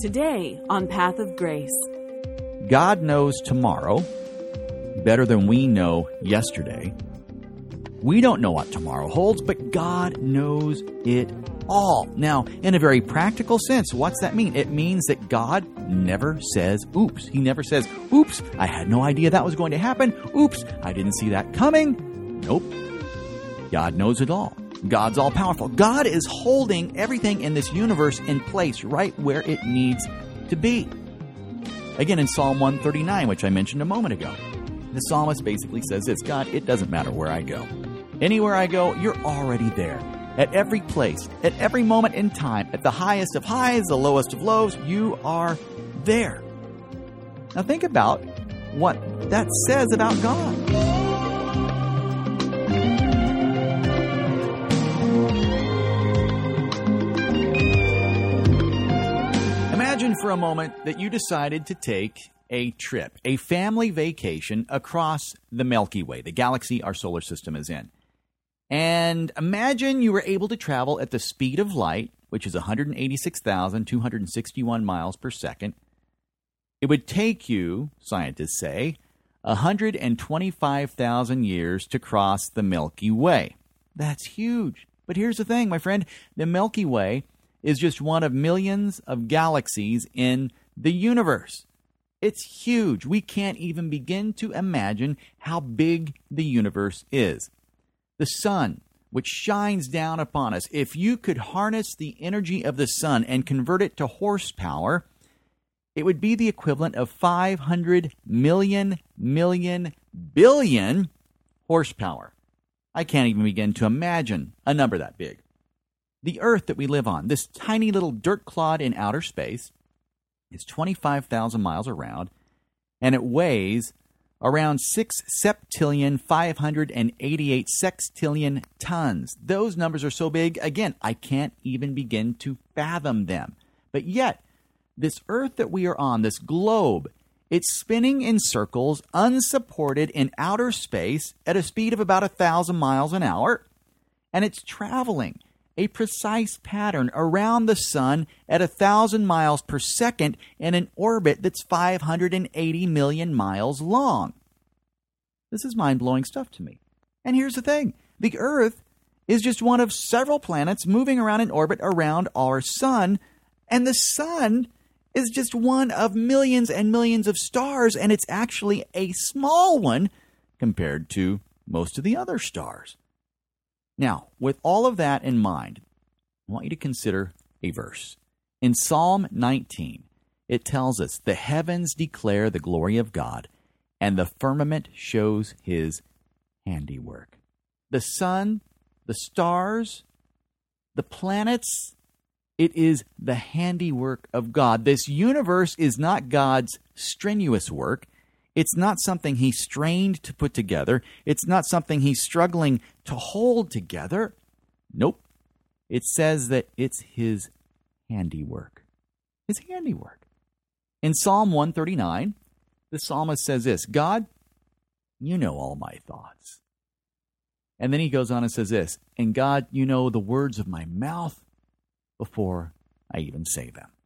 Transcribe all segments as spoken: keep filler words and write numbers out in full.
Today on Path of Grace. God knows tomorrow better than we know yesterday. We don't know what tomorrow holds, but God knows it all. Now, in a very practical sense, what's that mean? It means that God never says, oops. He never says, oops, I had no idea that was going to happen. Oops, I didn't see that coming. Nope. God knows it all. God's all-powerful. God is holding everything in this universe in place right where it needs to be. Again, in Psalm one thirty-nine, which I mentioned a moment ago, the psalmist basically says this: God, it doesn't matter where I go. Anywhere I go, you're already there. At every place, at every moment in time, at the highest of highs, the lowest of lows, you are there. Now think about what that says about God. Imagine for a moment that you decided to take a trip, a family vacation across the Milky Way, the galaxy our solar system is in. And imagine you were able to travel at the speed of light, which is one hundred eighty-six thousand two hundred sixty-one miles per second. It would take you, scientists say, one hundred twenty-five thousand years to cross the Milky Way. That's huge. But here's the thing, my friend. The Milky Way is just one of millions of galaxies in the universe. It's huge. We can't even begin to imagine how big the universe is. The sun, which shines down upon us, if you could harness the energy of the sun and convert it to horsepower, it would be the equivalent of five hundred million, million, billion horsepower. I can't even begin to imagine a number that big. The Earth that we live on, this tiny little dirt clod in outer space, is twenty-five thousand miles around, and it weighs around six septillion, five hundred eighty-eight sextillion tons. Those numbers are so big, again, I can't even begin to fathom them. But yet, this Earth that we are on, this globe, it's spinning in circles, unsupported in outer space at a speed of about one thousand miles an hour, and it's traveling a precise pattern around the sun at one thousand miles per second in an orbit that's five hundred eighty million miles long. This is mind-blowing stuff to me. And here's the thing. The Earth is just one of several planets moving around in orbit around our sun, and the sun is just one of millions and millions of stars, and it's actually a small one compared to most of the other stars. Now, with all of that in mind, I want you to consider a verse. In Psalm nineteen, it tells us, "The heavens declare the glory of God, and the firmament shows his handiwork." The sun, the stars, the planets, it is the handiwork of God. This universe is not God's strenuous work. It's not something he strained to put together. It's not something he's struggling to hold together. Nope. It says that it's his handiwork. His handiwork. In Psalm one thirty-nine, the psalmist says this: God, you know all my thoughts. And then he goes on and says this: and God, you know the words of my mouth before I even say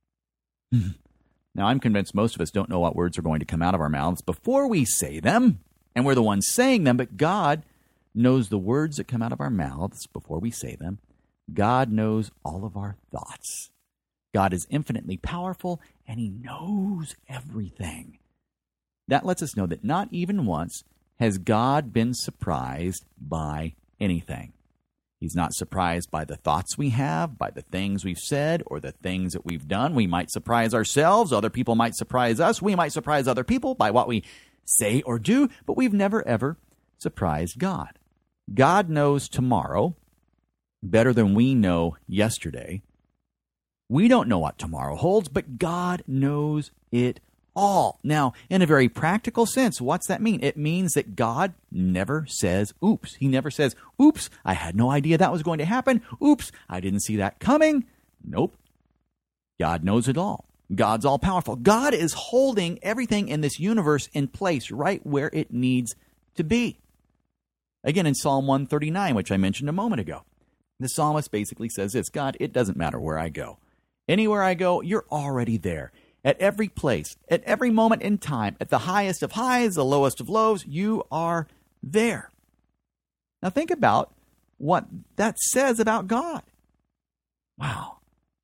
them. Now, I'm convinced most of us don't know what words are going to come out of our mouths before we say them, and we're the ones saying them, but God knows the words that come out of our mouths before we say them. God knows all of our thoughts. God is infinitely powerful, and he knows everything. That lets us know that not even once has God been surprised by anything. He's not surprised by the thoughts we have, by the things we've said, or the things that we've done. We might surprise ourselves. Other people might surprise us. We might surprise other people by what we say or do, but we've never, ever surprised God. God knows tomorrow better than we know yesterday. We don't know what tomorrow holds, but God knows it all. Now, in a very practical sense, what's that mean? It means that God never says, oops. He never says, oops, I had no idea that was going to happen. Oops, I didn't see that coming. Nope. God knows it all. God's all-powerful. God is holding everything in this universe in place right where it needs to be. Again, in Psalm one thirty-nine, which I mentioned a moment ago, the psalmist basically says this: God, it doesn't matter where I go. Anywhere I go, you're already there. At every place, at every moment in time, at the highest of highs, the lowest of lows, you are there. Now think about what that says about God. Wow.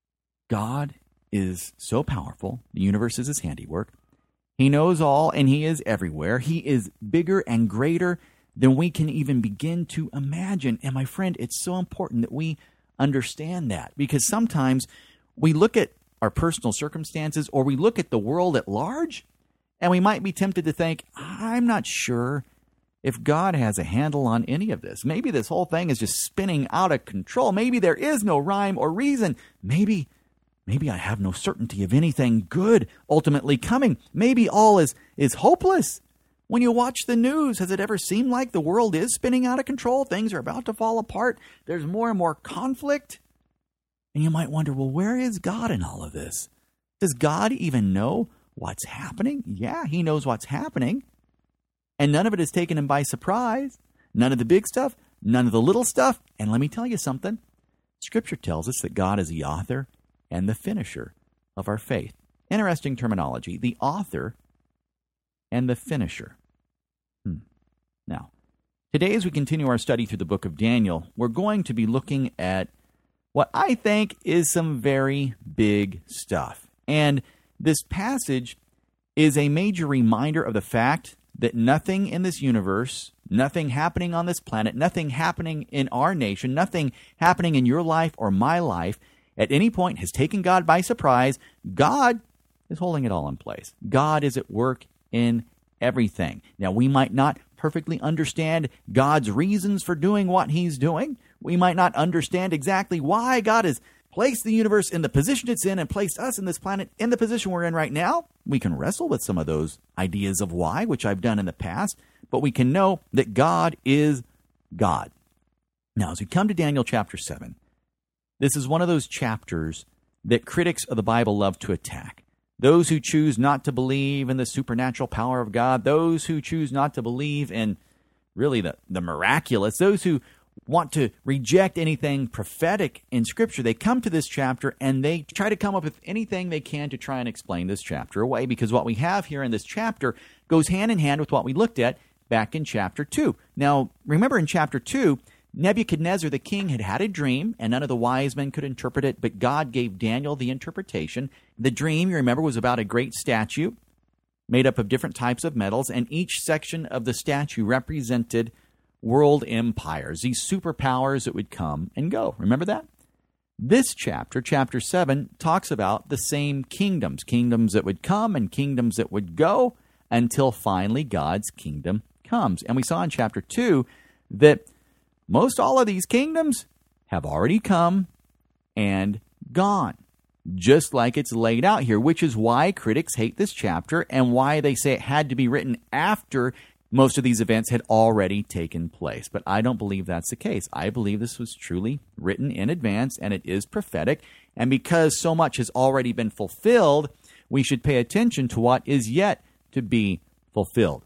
God is so powerful. The universe is his handiwork. He knows all and he is everywhere. He is bigger and greater than we can even begin to imagine. And my friend, it's so important that we understand that, because sometimes we look at our personal circumstances or we look at the world at large and we might be tempted to think, I'm not sure if God has a handle on any of this. Maybe this whole thing is just spinning out of control. Maybe there is no rhyme or reason. Maybe Maybe I have no certainty of anything good ultimately coming. Maybe all is, is hopeless. When you watch the news, has it ever seemed like the world is spinning out of control? Things are about to fall apart. There's more and more conflict. And you might wonder, well, where is God in all of this? Does God even know what's happening? Yeah, he knows what's happening. And none of it has taken him by surprise. None of the big stuff, none of the little stuff. And let me tell you something. Scripture tells us that God is the author and the finisher of our faith. Interesting terminology. The author and the finisher. Hmm. Now, today as we continue our study through the book of Daniel, we're going to be looking at what I think is some very big stuff. And this passage is a major reminder of the fact that nothing in this universe, nothing happening on this planet, nothing happening in our nation, nothing happening in your life or my life at any point has taken God by surprise. God is holding it all in place. God is at work in everything. Now, we might not perfectly understand God's reasons for doing what he's doing. We might not understand exactly why God has placed the universe in the position it's in and placed us in this planet in the position we're in right now. We can wrestle with some of those ideas of why, which I've done in the past, but we can know that God is God. Now, as we come to Daniel chapter seven, this is one of those chapters that critics of the Bible love to attack. Those who choose not to believe in the supernatural power of God, those who choose not to believe in really the, the miraculous, those who want to reject anything prophetic in Scripture, they come to this chapter and they try to come up with anything they can to try and explain this chapter away, because what we have here in this chapter goes hand in hand with what we looked at back in chapter two. Now, remember in chapter two, Nebuchadnezzar the king had had a dream, and none of the wise men could interpret it, but God gave Daniel the interpretation. The dream, you remember, was about a great statue made up of different types of metals, and each section of the statue represented world empires, these superpowers that would come and go. Remember that? This chapter, chapter seven, talks about the same kingdoms, kingdoms that would come and kingdoms that would go until finally God's kingdom comes. And we saw in chapter two that most all of these kingdoms have already come and gone, just like it's laid out here, which is why critics hate this chapter and why they say it had to be written after most of these events had already taken place. But I don't believe that's the case. I believe this was truly written in advance, and it is prophetic. And because so much has already been fulfilled, we should pay attention to what is yet to be fulfilled.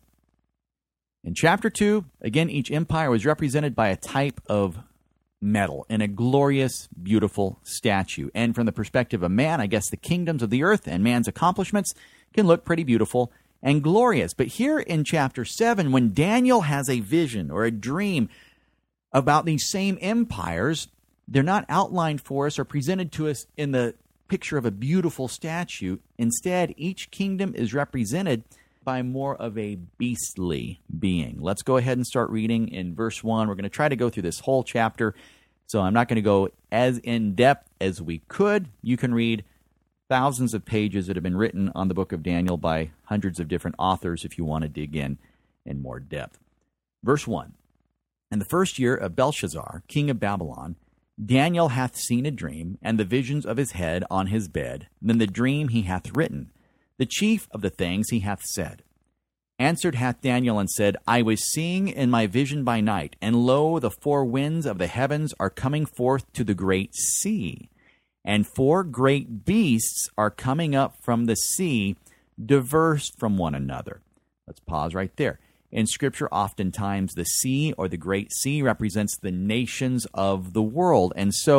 In chapter two, again, each empire was represented by a type of metal in a glorious, beautiful statue. And from the perspective of man, I guess the kingdoms of the earth and man's accomplishments can look pretty beautiful and glorious. But here in chapter seven, when Daniel has a vision or a dream about these same empires, they're not outlined for us or presented to us in the picture of a beautiful statue. Instead, each kingdom is represented by more of a beastly being. Let's go ahead and start reading in verse one. We're going to try to go through this whole chapter, so I'm not going to go as in-depth as we could. You can read thousands of pages that have been written on the book of Daniel by hundreds of different authors if you want to dig in in more depth. Verse one, in the first year of Belshazzar, king of Babylon, Daniel hath seen a dream, and the visions of his head on his bed. Then the dream he hath written. The chief of the things he hath said. Answered hath Daniel and said, I was seeing in my vision by night, and lo, the four winds of the heavens are coming forth to the great sea, and four great beasts are coming up from the sea, diverse from one another. Let's pause right there. In Scripture, oftentimes the sea or the great sea represents the nations of the world. And so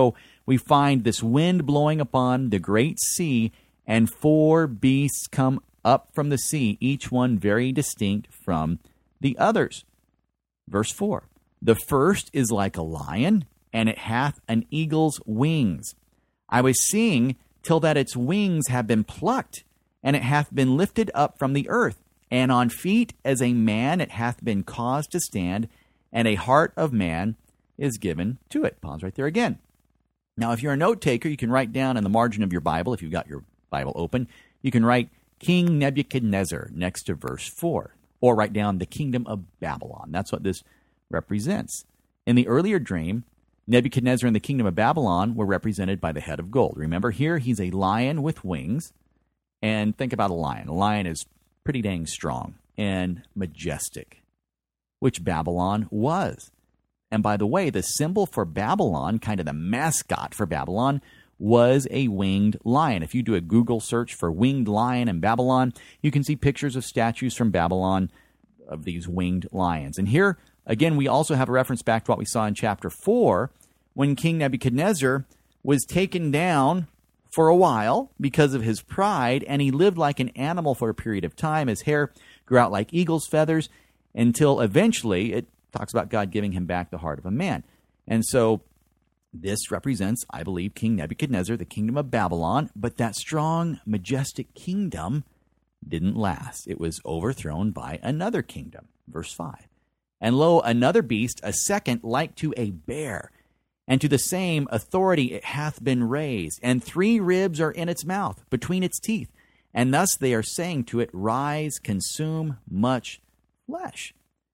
we find this wind blowing upon the great sea, and four beasts come up from the sea, each one very distinct from the others. Verse four, the first is like a lion, and it hath an eagle's wings. I was seeing till that its wings have been plucked, and it hath been lifted up from the earth, and on feet as a man it hath been caused to stand, and a heart of man is given to it. Pause right there again. Now, if you're a note taker, you can write down in the margin of your Bible, if you've got your Bible open, you can write King Nebuchadnezzar next to verse four, or write down the kingdom of Babylon. That's what this represents. In the earlier dream, Nebuchadnezzar and the kingdom of Babylon were represented by the head of gold. Remember, here he's a lion with wings. And think about a lion. A lion is pretty dang strong and majestic, which Babylon was. And by the way, the symbol for Babylon, kind of the mascot for Babylon, was a winged lion. If you do a Google search for winged lion in Babylon, you can see pictures of statues from Babylon of these winged lions. And here, again, we also have a reference back to what we saw in chapter four, when King Nebuchadnezzar was taken down for a while because of his pride, and he lived like an animal for a period of time. His hair grew out like eagle's feathers, until eventually it talks about God giving him back the heart of a man. And so this represents, I believe, King Nebuchadnezzar, the kingdom of Babylon, but that strong, majestic kingdom didn't last. It was overthrown by another kingdom. Verse five. And lo, another beast, a second, like to a bear, and to the same authority it hath been raised, and three ribs are in its mouth, between its teeth, and thus they are saying to it, Rise, consume much flesh.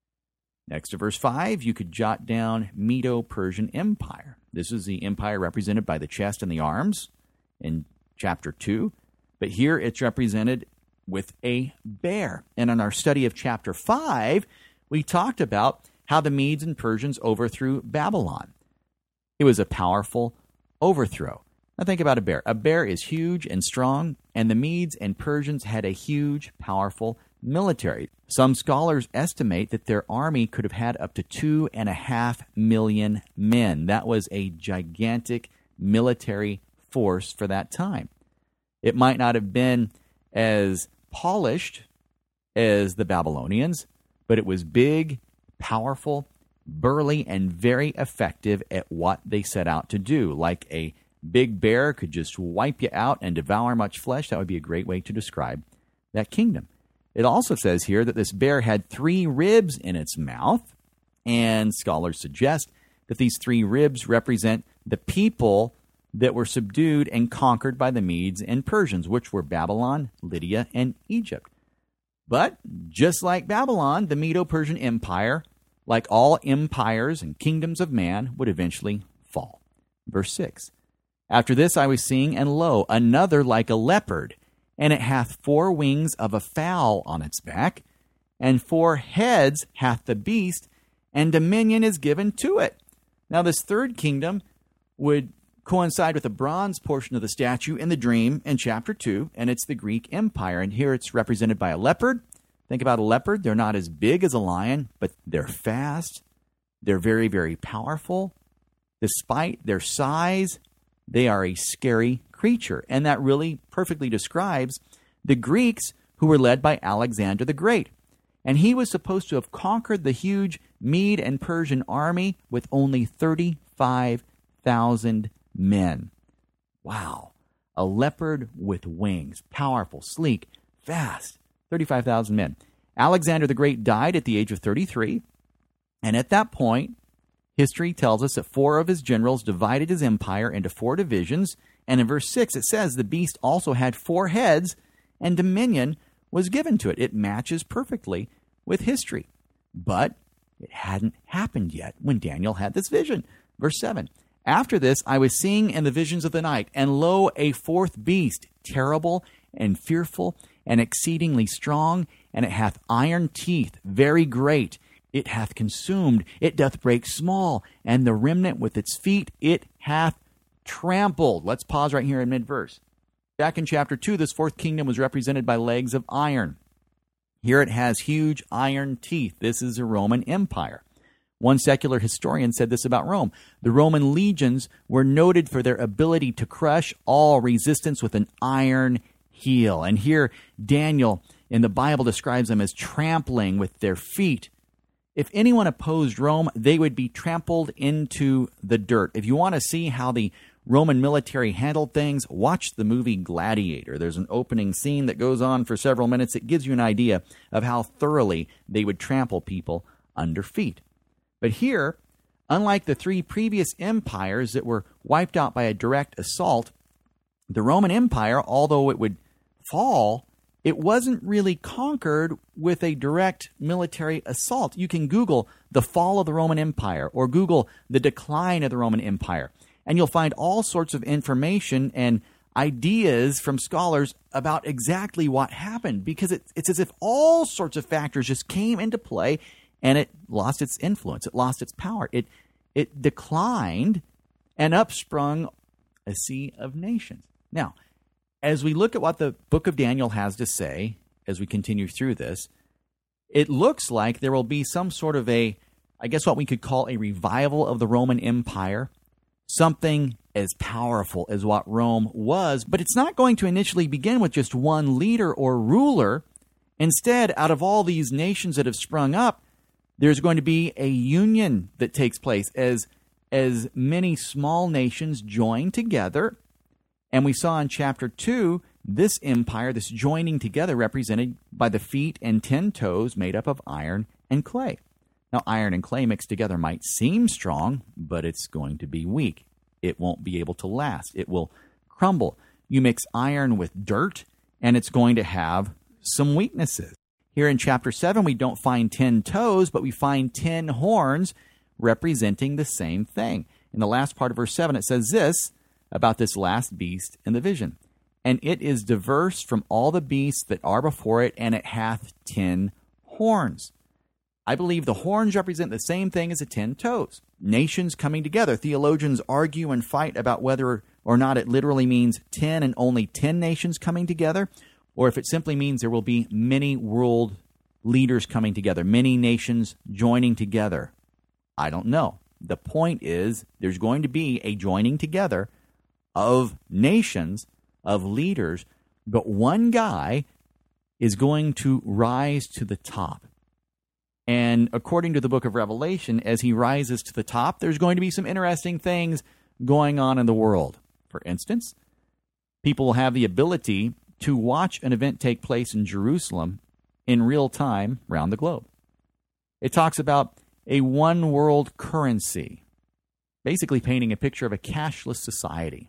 Next to verse five, you could jot down Medo-Persian Empire. This is the empire represented by the chest and the arms in chapter two, but here it's represented with a bear. And in our study of chapter five, we talked about how the Medes and Persians overthrew Babylon. It was a powerful overthrow. Now think about a bear. A bear is huge and strong, and the Medes and Persians had a huge, powerful military. Some scholars estimate that their army could have had up to two and a half million men. That was a gigantic military force for that time. It might not have been as polished as the Babylonians, but it was big, powerful, burly, and very effective at what they set out to do. Like a big bear could just wipe you out and devour much flesh. That would be a great way to describe that kingdom. It also says here that this bear had three ribs in its mouth, and scholars suggest that these three ribs represent the people that were subdued and conquered by the Medes and Persians, which were Babylon, Lydia, and Egypt. But just like Babylon, the Medo-Persian Empire, like all empires and kingdoms of man, would eventually fall. Verse six, After this I was seeing, and lo, another like a leopard, and it hath four wings of a fowl on its back, and four heads hath the beast, and dominion is given to it. Now this third kingdom would coincide with the bronze portion of the statue in the dream in chapter two, and it's the Greek Empire. And here it's represented by a leopard. Think about a leopard. They're not as big as a lion, but they're fast. They're very, very powerful. Despite their size, they are a scary creature. And that really perfectly describes the Greeks who were led by Alexander the Great. And he was supposed to have conquered the huge Mede and Persian army with only thirty-five thousand men. Wow. A leopard with wings. Powerful, sleek, fast. thirty-five thousand men. Alexander the Great died at the age of thirty-three. And at that point, history tells us that four of his generals divided his empire into four divisions. And in verse six, it says the beast also had four heads, and dominion was given to it. It matches perfectly with history. But it hadn't happened yet when Daniel had this vision. Verse seven, After this I was seeing in the visions of the night, and lo, a fourth beast, terrible and fearful and exceedingly strong, and it hath iron teeth, very great. It hath consumed, it doth break small, and the remnant with its feet it hath trampled. Let's pause right here in mid-verse. Back in chapter two, this fourth kingdom was represented by legs of iron. Here it has huge iron teeth. This is a Roman Empire. One secular historian said this about Rome. The Roman legions were noted for their ability to crush all resistance with an iron heel. And here Daniel in the Bible describes them as trampling with their feet. If anyone opposed Rome, they would be trampled into the dirt. If you want to see how the Roman military handled things, watch the movie Gladiator. There's an opening scene that goes on for several minutes. It gives you an idea of how thoroughly they would trample people under feet. But here, unlike the three previous empires that were wiped out by a direct assault, the Roman Empire, although it would fall, it wasn't really conquered with a direct military assault. You can Google the fall of the Roman Empire or Google the decline of the Roman Empire, and you'll find all sorts of information and ideas from scholars about exactly what happened, because it, it's as if all sorts of factors just came into play and it lost its influence. It lost its power. It, it declined and upsprung a sea of nations. Now, as we look at what the book of Daniel has to say, as we continue through this, it looks like there will be some sort of a, I guess what we could call a revival of the Roman Empire, something as powerful as what Rome was, but it's not going to initially begin with just one leader or ruler. Instead, out of all these nations that have sprung up, there's going to be a union that takes place as, as many small nations join together. And we saw in chapter two, this empire, this joining together, represented by the feet and ten toes made up of iron and clay. Now, iron and clay mixed together might seem strong, but it's going to be weak. It won't be able to last. It will crumble. You mix iron with dirt, and it's going to have some weaknesses. Here in chapter seven, we don't find ten toes, but we find ten horns representing the same thing. In the last part of verse seven, it says this about this last beast in the vision. And it is diverse from all the beasts that are before it, and it hath ten horns. I believe the horns represent the same thing as the ten toes. Nations coming together. Theologians argue and fight about whether or not it literally means ten and only ten nations coming together, or if it simply means there will be many world leaders coming together, many nations joining together. I don't know. The point is, there's going to be a joining together of nations, of leaders, but one guy is going to rise to the top. And according to the book of Revelation, as he rises to the top, there's going to be some interesting things going on in the world. For instance, people will have the ability to watch an event take place in Jerusalem in real time around the globe. It talks about a one-world currency, basically painting a picture of a cashless society,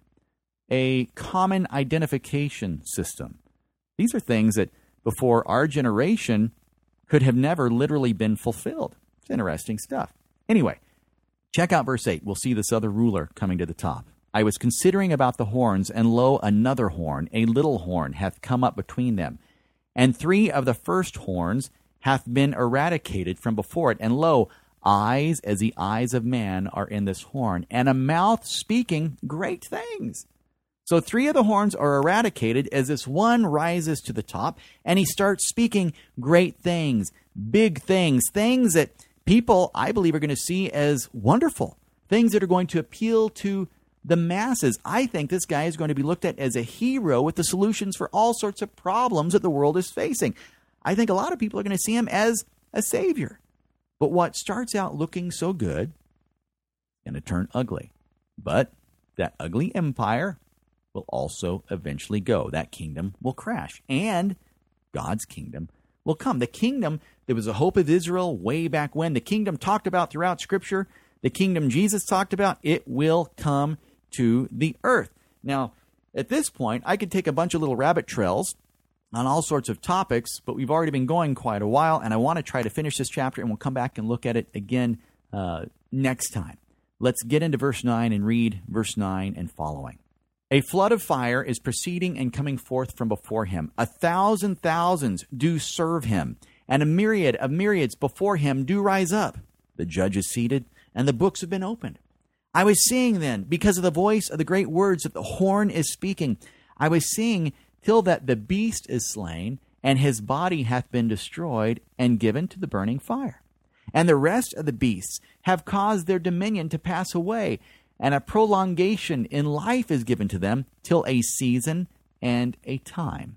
a common identification system. These are things that before our generation could have never literally been fulfilled. It's interesting stuff. Anyway, check out verse eight. We'll see this other ruler coming to the top. I was considering about the horns, and lo, another horn, a little horn, hath come up between them. And three of the first horns hath been eradicated from before it. And lo, eyes as the eyes of man are in this horn, and a mouth speaking great things. So three of the horns are eradicated as this one rises to the top, and he starts speaking great things, big things, things that people, I believe, are going to see as wonderful, things that are going to appeal to the masses. I think this guy is going to be looked at as a hero with the solutions for all sorts of problems that the world is facing. I think a lot of people are going to see him as a savior. But what starts out looking so good is going to turn ugly. But that ugly empire will also eventually go. That kingdom will crash, and God's kingdom will come. The kingdom that was the hope of Israel way back when, the kingdom talked about throughout Scripture, the kingdom Jesus talked about, it will come to the earth. Now, at this point, I could take a bunch of little rabbit trails on all sorts of topics, but we've already been going quite a while, and I want to try to finish this chapter, and we'll come back and look at it again uh, next time. Let's get into verse nine and read verse nine and following. A flood of fire is proceeding and coming forth from before him. A thousand thousands do serve him, and a myriad of myriads before him do rise up. The judge is seated, and the books have been opened. I was seeing then, because of the voice of the great words that the horn is speaking, I was seeing till that the beast is slain, and his body hath been destroyed and given to the burning fire. And the rest of the beasts have caused their dominion to pass away, and a prolongation in life is given to them till a season and a time.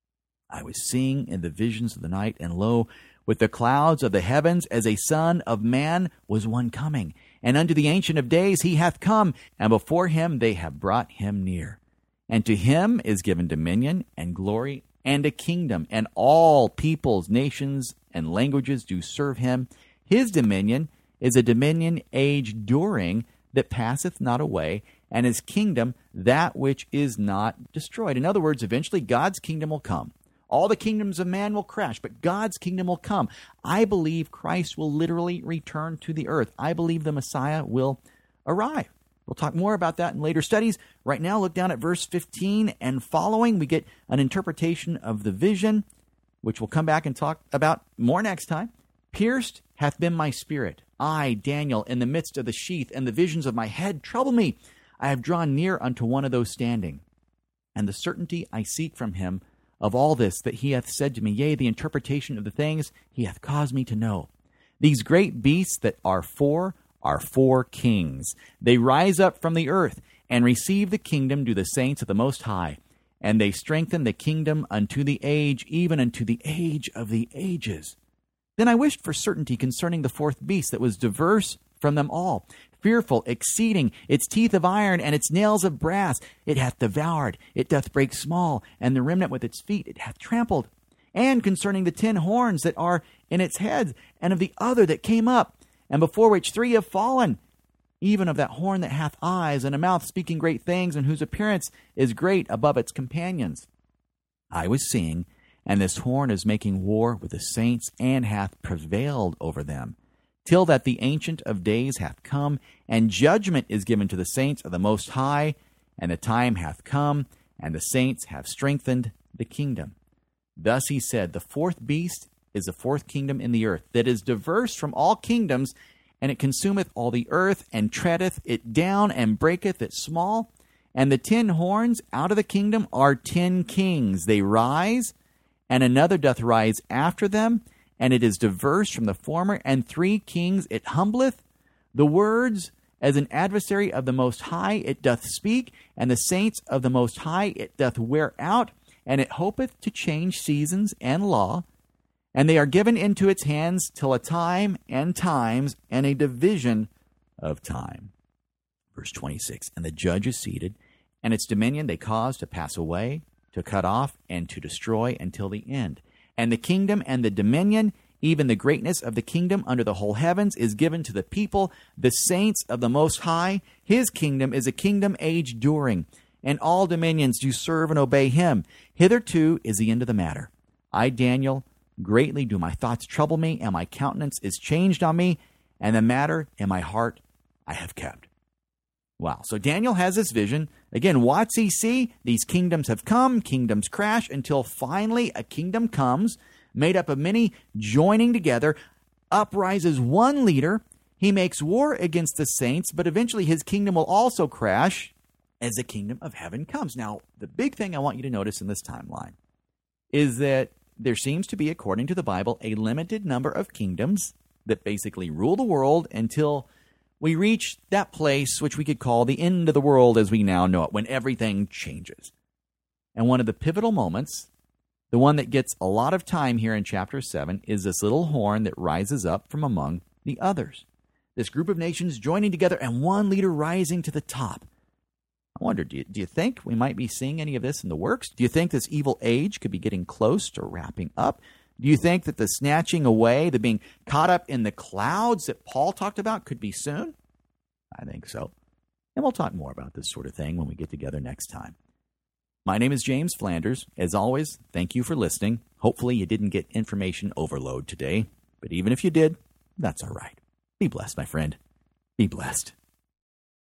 I was seeing in the visions of the night, and lo, with the clouds of the heavens, as a son of man, was one coming. And unto the Ancient of Days he hath come, and before him they have brought him near. And to him is given dominion and glory and a kingdom, and all peoples, nations, and languages do serve him. His dominion is a dominion age during, that passeth not away, and his kingdom that which is not destroyed. In other words, eventually God's kingdom will come. All the kingdoms of man will crash, but God's kingdom will come. I believe Christ will literally return to the earth. I believe the Messiah will arrive. We'll talk more about that in later studies. Right now, look down at verse fifteen and following. We get an interpretation of the vision, which we'll come back and talk about more next time. Pierced hath been my spirit. I, Daniel, in the midst of the sheath, and the visions of my head trouble me. I have drawn near unto one of those standing. And the certainty I seek from him of all this that he hath said to me, yea, the interpretation of the things he hath caused me to know. These great beasts that are four are four kings. They rise up from the earth, and receive the kingdom to the saints of the Most High. And they strengthen the kingdom unto the age, even unto the age of the ages. Then I wished for certainty concerning the fourth beast that was diverse from them all, fearful, exceeding, its teeth of iron, and its nails of brass. It hath devoured, it doth break small, and the remnant with its feet it hath trampled. And concerning the ten horns that are in its heads, and of the other that came up, and before which three have fallen, even of that horn that hath eyes, and a mouth speaking great things, and whose appearance is great above its companions. I was seeing, and this horn is making war with the saints, and hath prevailed over them, till that the Ancient of Days hath come, and judgment is given to the saints of the Most High, and the time hath come, and the saints have strengthened the kingdom. Thus he said, the fourth beast is the fourth kingdom in the earth, that is diverse from all kingdoms, and it consumeth all the earth, and treadeth it down, and breaketh it small. And the ten horns out of the kingdom are ten kings. They rise, and another doth rise after them, and it is diverse from the former, and three kings it humbleth. The words, as an adversary of the Most High, it doth speak, and the saints of the Most High it doth wear out, and it hopeth to change seasons and law. And they are given into its hands till a time and times, and a division of time. Verse twenty-six, and the judge is seated, and its dominion they cause to pass away, to cut off, and to destroy until the end. And the kingdom and the dominion, even the greatness of the kingdom under the whole heavens, is given to the people, the saints of the Most High. His kingdom is a kingdom age during, and all dominions do serve and obey him. Hitherto is the end of the matter. I, Daniel, greatly do my thoughts trouble me, and my countenance is changed on me, and the matter in my heart I have kept. Wow. So Daniel has this vision. Again, what's he see? These kingdoms have come, kingdoms crash, until finally a kingdom comes, made up of many joining together. Up rises one leader. He makes war against the saints, but eventually his kingdom will also crash as the kingdom of heaven comes. Now, the big thing I want you to notice in this timeline is that there seems to be, according to the Bible, a limited number of kingdoms that basically rule the world until we reach that place which we could call the end of the world as we now know it, when everything changes. And one of the pivotal moments, the one that gets a lot of time here in chapter seven, is this little horn that rises up from among the others. This group of nations joining together and one leader rising to the top. I wonder, do you, do you think we might be seeing any of this in the works? Do you think this evil age could be getting close to wrapping up? Do you think that the snatching away, the being caught up in the clouds that Paul talked about could be soon? I think so. And we'll talk more about this sort of thing when we get together next time. My name is James Flanders. As always, thank you for listening. Hopefully you didn't get information overload today, but even if you did, that's all right. Be blessed, my friend. Be blessed.